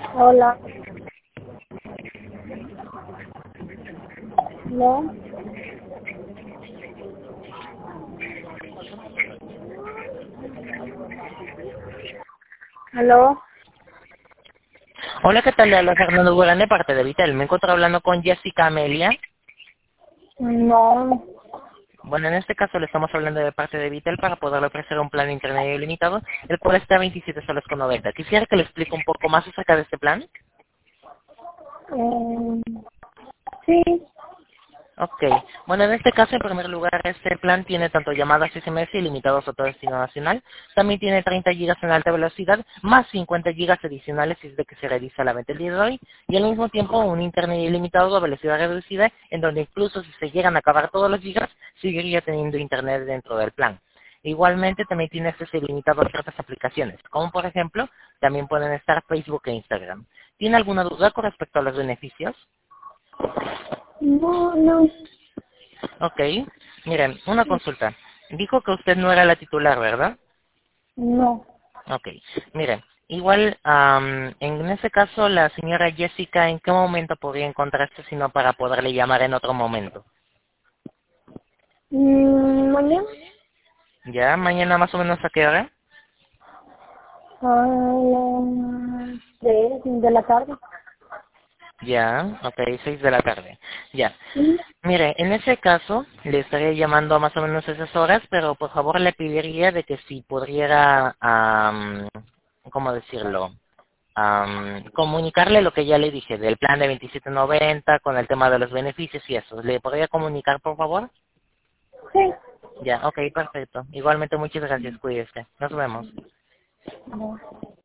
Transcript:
Hola. ¿No? ¿Aló? Hola, ¿qué tal? Le habla Fernando Durán de parte de Vitel. Me encuentro hablando con Jessica Amelia. No. Bueno, en este caso le estamos hablando de parte de Vitel para poderle ofrecer un plan de internet ilimitado, el cual está a 27 soles con 90. Quisiera que le explique un poco más acerca de este plan. Eh, sí. Ok. Bueno, en este caso, en primer lugar, este plan tiene tanto llamadas SMS ilimitados a todo destino nacional. También tiene 30 gigas en alta velocidad, más 50 gigas adicionales si es de que se realiza la venta el día de hoy. Y al mismo tiempo, un internet ilimitado a velocidad reducida, en donde incluso si se llegan a acabar todos los gigas, seguiría teniendo internet dentro del plan. Igualmente, también tiene acceso ilimitado a ciertas aplicaciones, como por ejemplo, también pueden estar Facebook e Instagram. ¿Tiene alguna duda con respecto a los beneficios? No, no. Ok, miren, una consulta. Dijo que usted no era la titular, ¿verdad? No. Ok, miren, igual, en ese caso, la señora Jessica, ¿en qué momento podría encontrarse sino para poderle llamar en otro momento? Mañana ¿Ya? ¿Mañana más o menos a qué hora? a las 3 de la tarde. Ya, ok, 6 de la tarde. Ya. Sí. Mire, en ese caso, le estaría llamando a más o menos esas horas, pero por favor le pediría de que si pudiera, ¿cómo decirlo? Comunicarle lo que ya le dije, del plan de 27.90 con el tema de los beneficios y eso. ¿Le podría comunicar, por favor? Sí. Ya, ok, perfecto. Igualmente, muchas gracias, cuídese. Nos vemos. No.